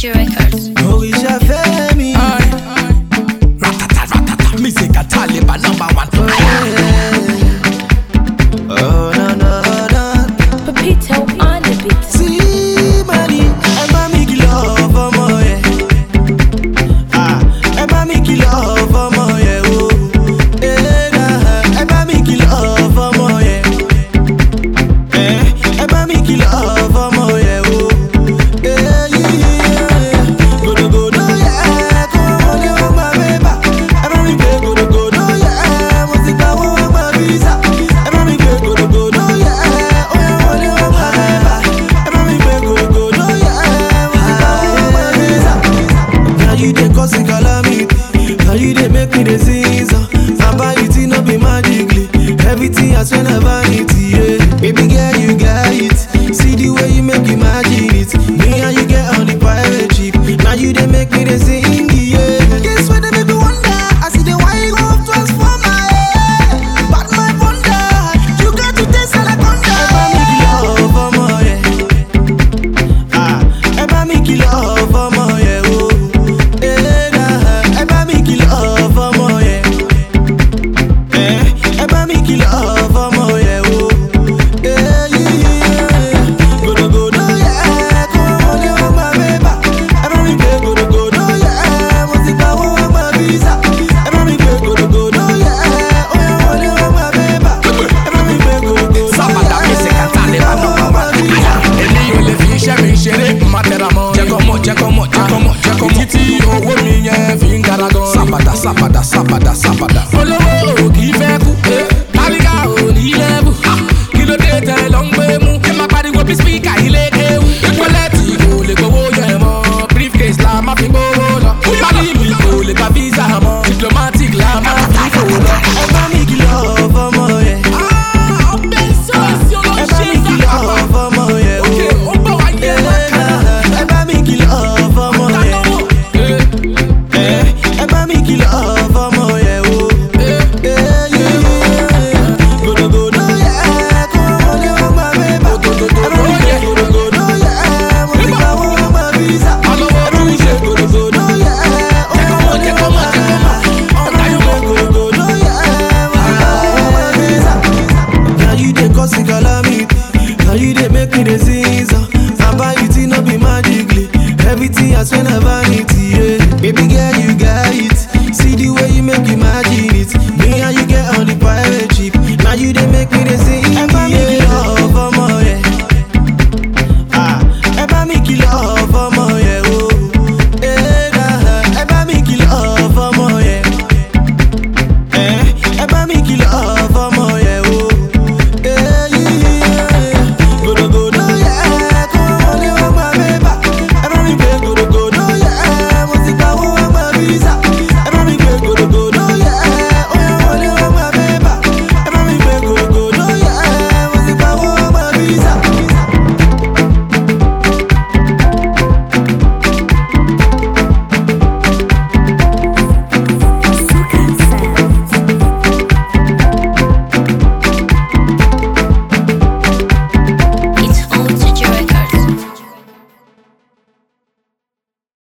Fuji Records. Oh, we shall fail me. Ratata, music a Taliban #1. Oh, no. Papito on the beat. See, money, Emma make love for my Emma make love for my oh. Emma make love for my Emma make love for my oh. Go no yeah, come on you my baby. Emma make go no yeah, must go on my visa. Emma make go no yeah, oh you my baby. Emma make go no yeah, must go on my visa. Now you dey cause calamity, now you dey make me the season. Somebody no be magically, everything I swear never